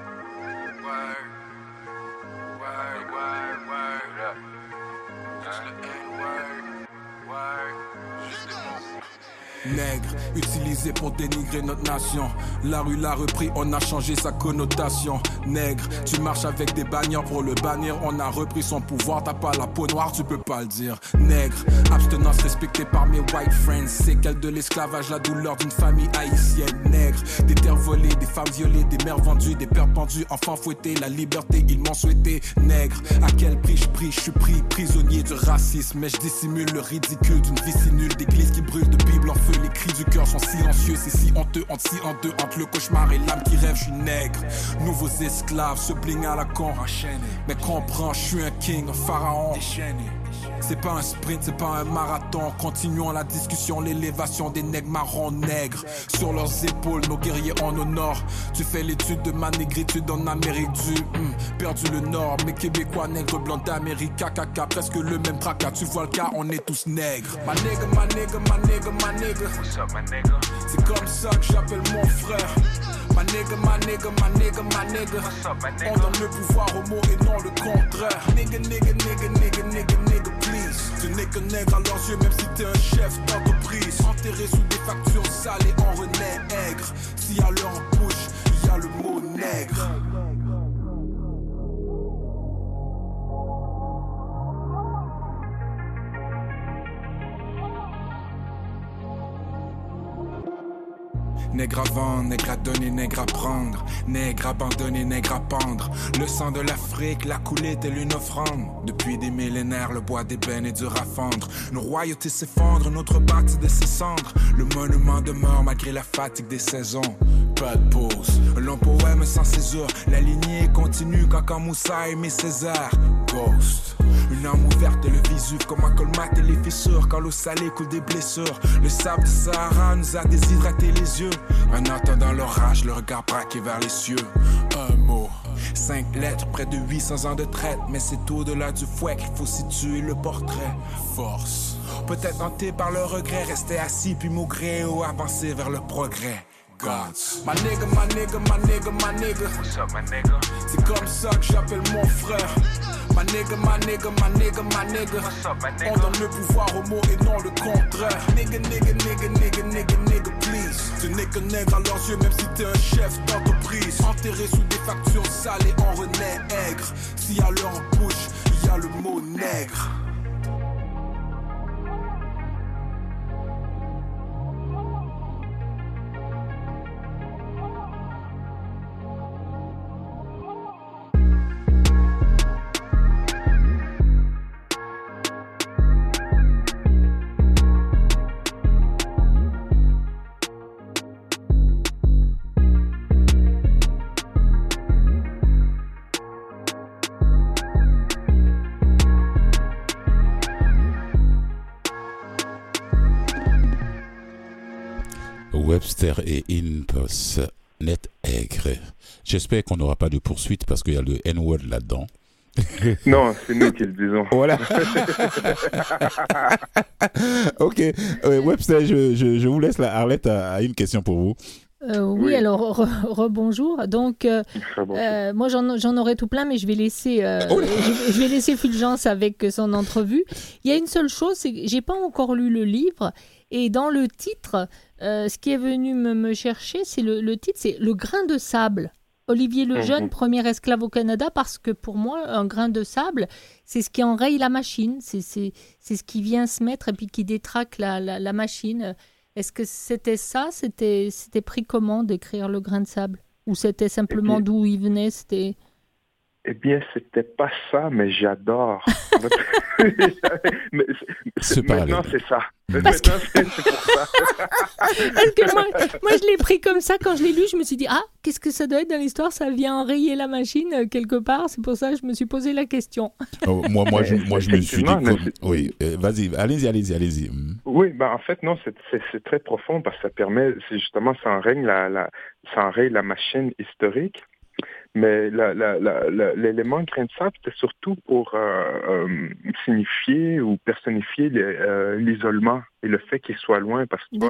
Nègre, utilisé pour dénigrer notre nation. La rue l'a repris, on a changé sa connotation. Nègre, tu marches avec des bannières pour le bannir. On a repris son pouvoir, t'as pas la peau noire, tu peux pas le dire. Nègre, abstinence respectée par mes white friends. Séquelle de l'esclavage, la douleur d'une famille haïtienne. Nègre, des terres volées, des femmes violées, des mères vendues, des pères pendus, enfants fouettés. La liberté, ils m'ont souhaité. Nègre, à quel prix je suis pris prisonnier du racisme. Mais je dissimule le ridicule d'une vie si nulle. D'église qui brûle de Bible en feu. Les cris du cœur sont silencieux, c'est si honteux, entre si en deux, entre le cauchemar et l'âme qui rêve, je suis nègre. Nouveaux esclaves, se bling à la con. Mais comprends, je suis un king, un pharaon. Déchaîné. C'est pas un sprint, c'est pas un marathon. Continuons la discussion, l'élévation des nègres marrons nègres. Sur leurs épaules, nos guerriers en honneur. Tu fais l'étude de ma négritude en Amérique du perdu le nord. Mes Québécois nègres blancs d'Amérique, caca, presque le même tracas. Tu vois le cas, on est tous nègres. Ma nègre, ma nègre, ma nègre, ma nègre. What's up, ma nègre? C'est comme ça que j'appelle mon frère. Ma nègre, ma nègre, ma nègre, ma nègre. What's up, ma nègre? On donne le pouvoir aux mots et non le contraire. Nègre, nègre, nègre, nègre, nègre, nègre, please. Tu n'es que nègre à leurs yeux, même si t'es un chef d'entreprise. Enterré sous des factures salées, on renaît aigre. S'il y a leur bouche, il y a le mot nègre. Nègre à vendre, nègre à donner, nègre à prendre. Nègre abandonné, nègre à pendre. Le sang de l'Afrique l'a coulé telle une offrande. Depuis des millénaires, le bois d'ébène est dur à fendre. Nos royautés s'effondrent, notre bâti de ses cendres. Le monument demeure malgré la fatigue des saisons. Pas de pause, un long poème sans césure. La lignée continue quand Moussa aimait César. Ghost, une l'âme ouverte et le visu comme un colmate et les fissures. Quand l'eau salée coule des blessures. Le sable du Sahara nous a déshydraté les yeux. En attendant l'orage, le regard braqué vers les cieux. Un mot, 5 lettres, près de 800 ans de traite. Mais c'est au-delà du fouet qu'il faut situer le portrait. Force, peut-être hanté par le regret. Rester assis puis maugréer ou avancer vers le progrès. Gods. My nigga, my nigga, my nigga, my nigga. What's up, my nigga? C'est comme ça que j'appelle mon frère. My nigga, my nigga, my nigga, my nigga. What's up, my nigga? On donne le pouvoir aux mots et non le contraire. Nigga, nigga, nigga, nigga, nigga, nigga, please. Tu n'es que nègre à leurs yeux, même si t'es un chef d'entreprise. Enterré sous des factures salées, on renaît aigre. S'il y a leur bouche, il y a le mot nègre. Webster et Impulse, net aigre. J'espère qu'on n'aura pas de poursuite parce qu'il y a le N-word là-dedans. Non, c'est nous qui le disons. Voilà. Ok. Webster, je vous laisse là. Arlette a une question pour vous. Oui, alors rebonjour. Donc, moi j'en aurais tout plein, mais je vais laisser, je vais laisser Fulgence avec son entrevue. Il y a une seule chose, c'est que j'ai pas encore lu le livre, et dans le titre, ce qui est venu me chercher, c'est le titre, c'est Le grain de sable. Olivier Lejeune, premier esclave au Canada, parce que pour moi, un grain de sable, c'est ce qui enraye la machine, c'est ce qui vient se mettre et puis qui détraque la machine. Est-ce que c'était ça? C'était pris comment d'écrire Le grain de sable? Ou c'était simplement d'où il venait? Eh bien, c'était pas ça, mais j'adore. Maintenant, c'est ça. Maintenant, c'est pour ça. Parce que moi, je l'ai pris comme ça. Quand je l'ai lu, je me suis dit, qu'est-ce que ça doit être dans l'histoire? Ça vient enrayer la machine quelque part. C'est pour ça que je me suis posé la question. Moi, je me suis dit... Oui, vas-y, allez-y. Oui, en fait, non, c'est très profond parce que ça permet, c'est justement, ça enraye la machine historique. Mais l'élément grain de sable, c'était surtout pour signifier ou personnifier l'isolement et le fait qu'il soit loin. Parce que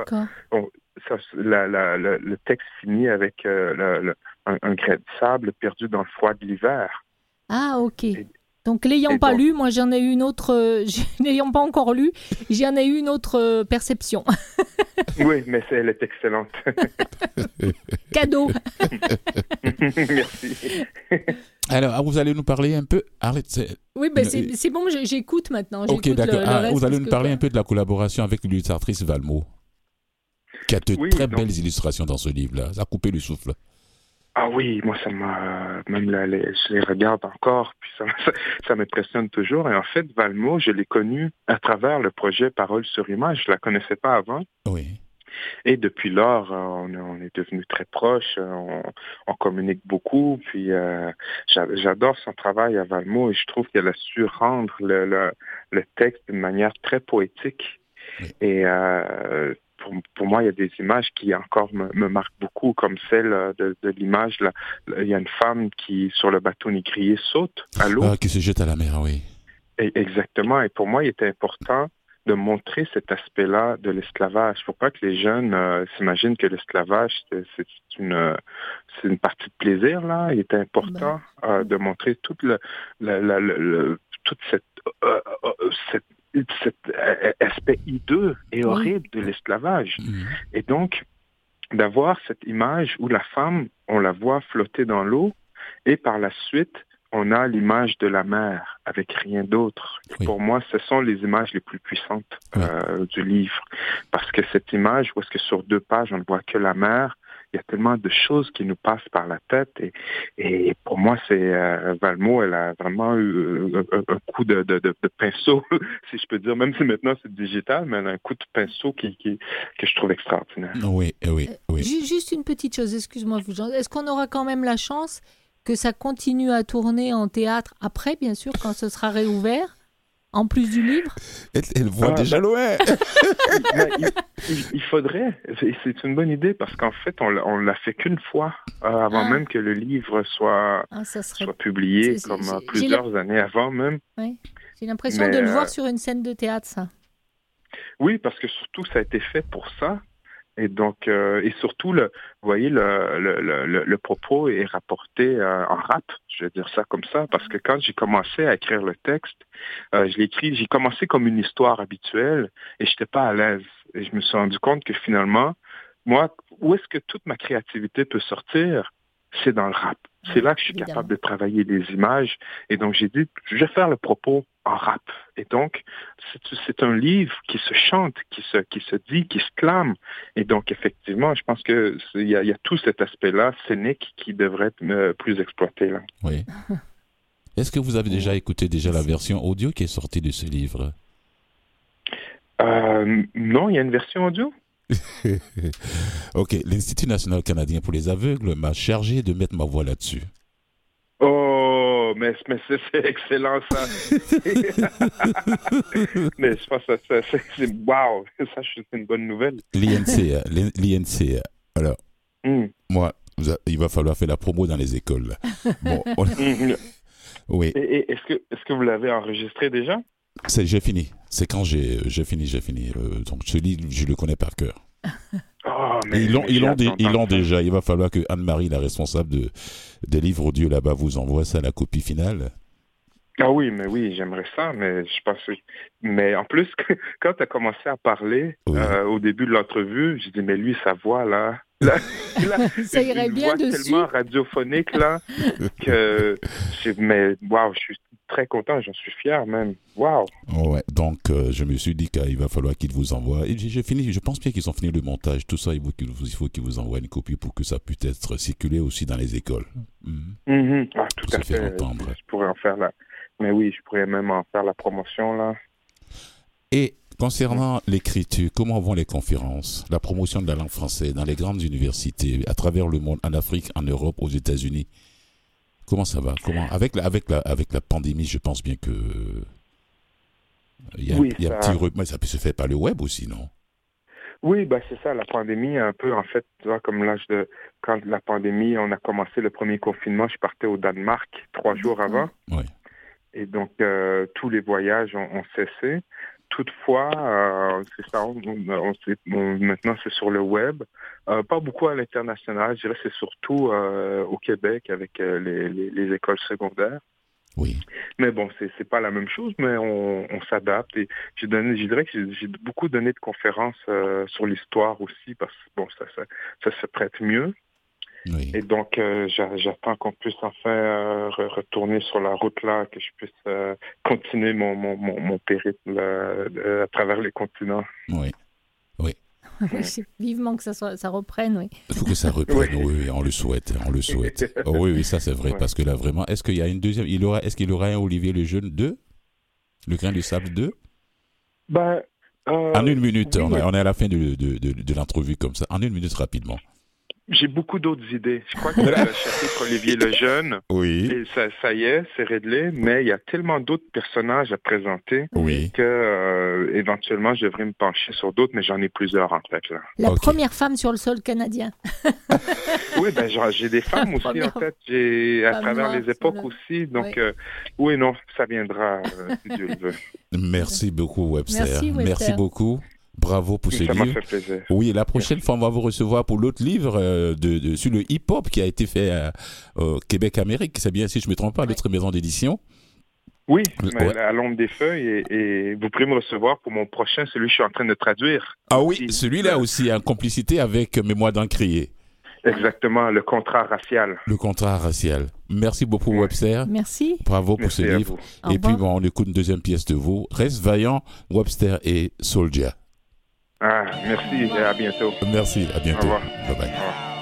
le texte finit avec un grain de sable perdu dans le froid de l'hiver. Ah, ok. Donc, l'ayant pas lu, moi j'en ai eu une autre, n'ayant pas encore lu, j'en ai eu une autre perception. Oui, mais elle est excellente. Cadeau. Merci. Alors, vous allez nous parler un peu, Arlette. Oui, c'est bon, j'écoute maintenant. Ok, d'accord. Vous allez nous parler un peu de la collaboration avec l'illustratrice Valmont, qui a de très belles illustrations dans ce livre-là. Ça a coupé le souffle. Ah oui, moi ça m'a même je les regarde encore, puis ça m'impressionne toujours. Et en fait, Valmont, je l'ai connue à travers le projet Parole sur image. Je la connaissais pas avant. Oui. Et depuis lors, on est devenus très proches. On communique beaucoup. Puis j'adore son travail à Valmont et je trouve qu'elle a su rendre le texte d'une manière très poétique. Oui. Et pour moi, il y a des images qui encore me marquent beaucoup, comme celle de l'image. Là, il y a une femme qui, sur le bateau négrier, saute à l'eau. Qui se jette à la mer, oui. Exactement. Et pour moi, il était important de montrer cet aspect-là de l'esclavage. Il ne faut pas que les jeunes s'imaginent que l'esclavage, c'est une partie de plaisir, là. Il était important de montrer toute cet aspect hideux et horrible de l'esclavage. Et donc, d'avoir cette image où la femme, on la voit flotter dans l'eau, et par la suite, on a l'image de la mer avec rien d'autre. Oui. Pour moi, ce sont les images les plus puissantes du livre. Parce que cette image, où est-ce que sur 2 pages, on ne voit que la mer, il y a tellement de choses qui nous passent par la tête. Et pour moi, c'est Valmont, elle a vraiment eu un coup de pinceau, si je peux dire. Même si maintenant c'est digital, mais elle a un coup de pinceau que je trouve extraordinaire. Oui. Juste une petite chose, excuse-moi, Jean. Est-ce qu'on aura quand même la chance que ça continue à tourner en théâtre après, bien sûr, quand ce sera réouvert? En plus du livre? Elle voit déjà loin. Mais il faudrait, et c'est une bonne idée parce qu'en fait, on l'a fait qu'une fois avant même que le livre soit publié, comme plusieurs années avant même. Oui. J'ai l'impression de le voir sur une scène de théâtre, ça. Oui, parce que surtout, ça a été fait pour ça. Et donc, et surtout, vous voyez, le propos est rapporté en rap, je vais dire ça comme ça, parce que quand j'ai commencé à écrire le texte, j'ai commencé comme une histoire habituelle et j'étais pas à l'aise. Et je me suis rendu compte que finalement, moi, où est-ce que toute ma créativité peut sortir? C'est dans le rap. C'est là que je suis capable de travailler des images. Et donc, j'ai dit, je vais faire le propos en rap. Et donc, c'est un livre qui se chante, qui se dit, qui se clame. Et donc, effectivement, je pense que il y a tout cet aspect-là scénique qui devrait être plus exploité là. Oui. Est-ce que vous avez déjà écouté la version audio qui est sortie de ce livre? Non, il y a une version audio. Ok, l'Institut national canadien pour les aveugles m'a chargé de mettre ma voix là-dessus. Oh, mais c'est excellent ça. Mais je pense que c'est wow, ça c'est une bonne nouvelle. L'INC. Alors, moi, il va falloir faire la promo dans les écoles. Bon, oui. Et est-ce que vous l'avez enregistré déjà? J'ai fini. C'est quand j'ai fini. Donc ce livre, je le connais par cœur. Oh, mais ils l'ont déjà. Il va falloir que Anne-Marie, la responsable des livres audio là-bas, vous envoie ça, la copie finale. Ah oui, j'aimerais ça, mais je pense. Mais en plus, quand tu as commencé à parler au début de l'entrevue, j'ai dit mais lui, sa voix là ça irait bien dessus. Tellement radiophonique là que mais waouh, je suis très content, j'en suis fier même. Waouh. Ouais, donc je me suis dit qu'il va falloir qu'ils vous envoient. Et j'ai fini, je pense bien qu'ils ont fini le montage, tout ça. Il faut qu'ils vous envoient une copie pour que ça puisse être circulé aussi dans les écoles. Ah, tout à fait. Je pourrais en faire là. Mais oui, je pourrais même en faire la promotion là. Et concernant l'écriture, comment vont les conférences, la promotion de la langue française dans les grandes universités, à travers le monde, en Afrique, en Europe, aux États-Unis? Comment ça va? Avec la pandémie, je pense bien que il y a un petit mais ça peut se faire par le web aussi, non? Oui, c'est ça, la pandémie, un peu, en fait, tu vois, comme quand la pandémie, on a commencé le premier confinement, je partais au Danemark 3 jours avant. Oui. Et donc, tous les voyages ont cessé. Toutefois, c'est ça, maintenant c'est sur le web. Pas beaucoup à l'international, je dirais que c'est surtout au Québec avec les écoles secondaires. Oui. Mais bon, c'est pas la même chose, mais on s'adapte. Et je dirais que j'ai beaucoup donné de conférences sur l'histoire aussi, parce que bon, ça se prête mieux. Oui. Et donc, j'attends qu'on puisse enfin retourner sur la route là, que je puisse continuer mon périple à travers les continents. Oui. Vivement que ça reprenne, oui. Il faut que ça reprenne, oui, on le souhaite. Oh, oui, ça c'est vrai, parce que là vraiment, est-ce qu'il y a une deuxième, est-ce qu'il y aura un Olivier Lejeune 2? Le Grain de Sable 2? En une minute, oui, on est à la fin de l'entrevue comme ça, en une minute rapidement. J'ai beaucoup d'autres idées. Je crois que le chapitre Olivier Lejeune, et ça y est, c'est réglé, mais il y a tellement d'autres personnages à présenter que éventuellement je devrais me pencher sur d'autres, mais j'en ai plusieurs en tête là. La première femme sur le sol canadien. Oui, j'ai des femmes aussi en tête, à travers les époques aussi, donc oui, non, ça viendra si Dieu le veut. Merci beaucoup Webster. Merci beaucoup. Bravo pour ce livre. Ça m'a fait plaisir. Oui, la prochaine fois, on va vous recevoir pour l'autre livre sur le hip-hop qui a été fait au Québec-Amérique. C'est bien, si je ne me trompe pas, l'autre maison d'édition. Oui, à l'ombre des feuilles. Et vous pourrez me recevoir pour mon prochain, celui que je suis en train de traduire. Ah oui, celui-là aussi, en complicité avec Mémoire d'Encrier. Exactement, le contrat racial. Le contrat racial. Merci beaucoup, Webster. Merci. Bravo pour ce livre. Et puis, on écoute une deuxième pièce de vous. Reste vaillant, Webster et Soldier. Ah, merci et à bientôt. Merci, à bientôt. Au revoir. Bye bye.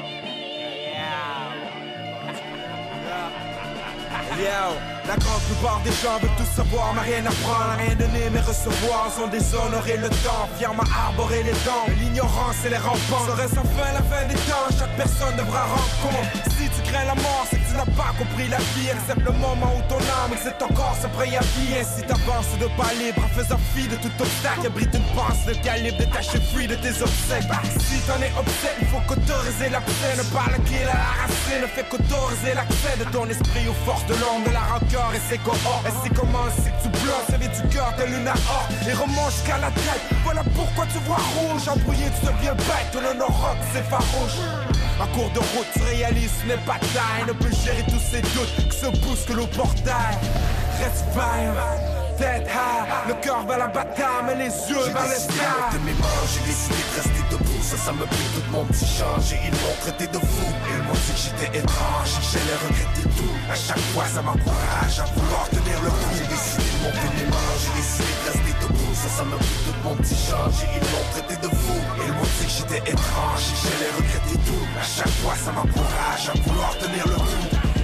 La grande plupart des gens veulent tout savoir, mais rien apprendre, rien donner, mais recevoir. Sont déshonorés le temps, fiers à arborer les dents. L'ignorance et les rampants serait sans fin la fin des temps. Chaque personne devra rendre compte. Si tu crains la mort, c'est que tu n'as pas compris la vie. Accepte le moment où ton âme existe encore ce préavis. Ainsi t'avances de pas libre, en faisant fi de tout obstacle. Abrite une pensée de calibre, détaché free de tes obsèques. Si t'en es obsèque, il faut qu'autoriser l'abcès. Ne parle qu'il à la racine, ne fait qu'autoriser l'accès de ton esprit aux forces de l'ombre, de la rancœur et ses cohortes. Et c'est comment c'est que tu bloques, ça vient du cœur tel une or. Et remonte jusqu'à la tête, voilà pourquoi tu vois rouge. Embrouillé, tu deviens bête, le Noroc c'est farouche. En cours de route, tu réalises ce n'est pas taille. Ne peut gérer tous ces doutes que se bouscule au portail. Reste ferme, tête high, le cœur vers la bataille, mais les yeux vers l'esclave. J'ai décidé de mes mains, j'ai décidé de rester debout. Ça me plaît, tout mon petit change. Et ils m'ont traité de fou, ils m'ont dit que j'étais étrange. Et j'allais regretter tout, à chaque fois ça m'encourage à vouloir tenir le coup. J'ai décidé de monter mes mains, j'ai décidé de rester debout. Ça me plaît, tout mon petit change. Et ils m'ont traité de fou, ils m'ont dit que j'étais étrange. Et j'allais regretter tout, à chaque fois ça m'encourage à vouloir tenir le coup.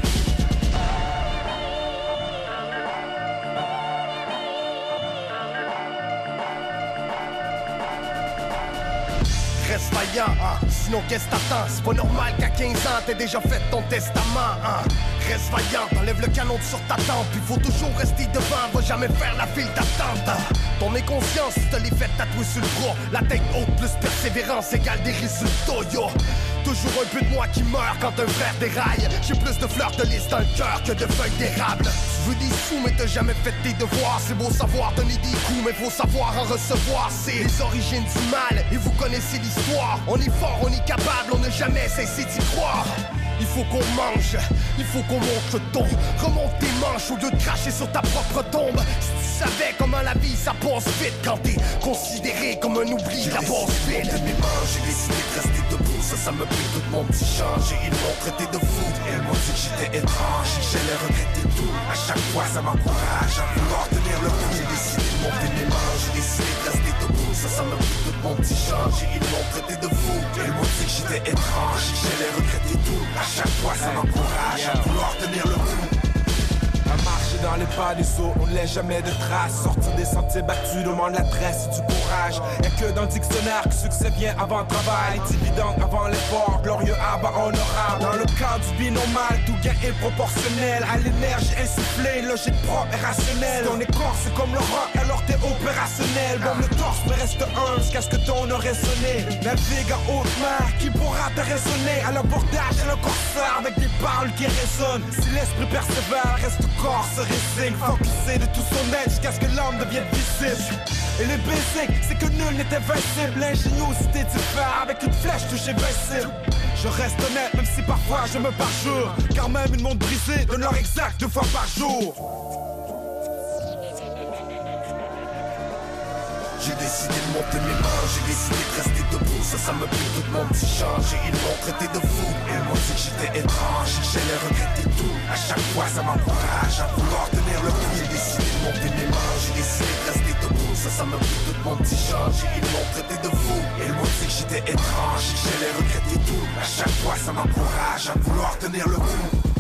Reste vaillant, hein. Sinon qu'est-ce t'attends? C'est pas normal qu'à 15 ans t'aies déjà fait ton testament, hein. Reste vaillant, enlève le canon sur ta tempe. Il faut toujours rester devant, va jamais faire la file d'attente, hein. Ton inconscience te les fait tatouer sur le bras. La tête haute plus persévérance égale des résultats, yo. Toujours un peu de moi qui meurt quand un frère déraille. J'ai plus de fleurs de lys dans le cœur que de feuilles d'érable. Tu veux des sous mais t'as jamais fait tes devoirs. C'est beau savoir donner des coups mais faut savoir en recevoir. C'est les origines du mal et vous connaissez l'histoire. On est fort, on est capable, on n'a jamais cessé d'y croire. Il faut qu'on mange, il faut qu'on monte le ton. Remonte tes manches au lieu de cracher sur ta propre tombe. Si tu savais comment la vie ça passe vite quand t'es considéré comme un oubli de la base vide. J'ai décidé de mes mains, j'ai décidé de rester debout. Ça me plaît, tout mon petit change. Et ils m'ont traité de fou, ils m'ont dit que j'étais étrange. Et j'allais regretter tout, à chaque fois ça m'encourage à vouloir tenir le coup. J'ai décidé de monter mes mains, j'ai décidé de rester debout. Ça me plaît, tout mon petit change. Et ils m'ont traité de fou, ils m'ont dit que j'étais étrange. Et j'allais regretter tout, à chaque fois ça m'encourage à vouloir tenir le coup. À marcher dans les pas des eaux, on ne laisse jamais de traces. Sortir des sentiers battus demande l'adresse et du courage. Y'a que dans le dictionnaire que succès vient avant le travail. Les dividendes avant l'effort, glorieux abat honorable. Dans le cadre du binormal, tout gain est proportionnel à l'énergie insufflée, logique propre et rationnelle. Ton écorce c'est comme le rock, alors t'es opérationnel. Bombe le torse mais reste un jusqu'à ce que ton aurait sonné. Navigue en haute mer, qui pourra te raisonner. À l'abordage et le corsaire avec des paroles qui résonnent. Si l'esprit persévère, reste corps se résigne, focusé de tout son être jusqu'à ce que l'homme devienne visible. Et les basics, c'est que nul n'était invincible. L'ingéniosité du fer avec une flèche touchée invincible. Je reste honnête même si parfois je me parjure, car même une montre brisée donne l'heure exacte 2 fois par jour. J'ai décidé de monter mes mains, j'ai décidé de rester debout. Ça me plaît, tout mon petit change. Et ils m'ont traité de fou, ils m'ont dit que j'étais étrange. Et j'allais regretter tout, à chaque fois ça m'encourage à vouloir tenir le coup. J'ai décidé de monter mes mains, j'ai décidé de rester debout. Ça me plaît, tout mon petit change. Et ils m'ont traité de fou, ils m'ont dit que j'étais étrange. Et j'allais regretter tout, à chaque fois ça m'encourage à vouloir tenir le coup.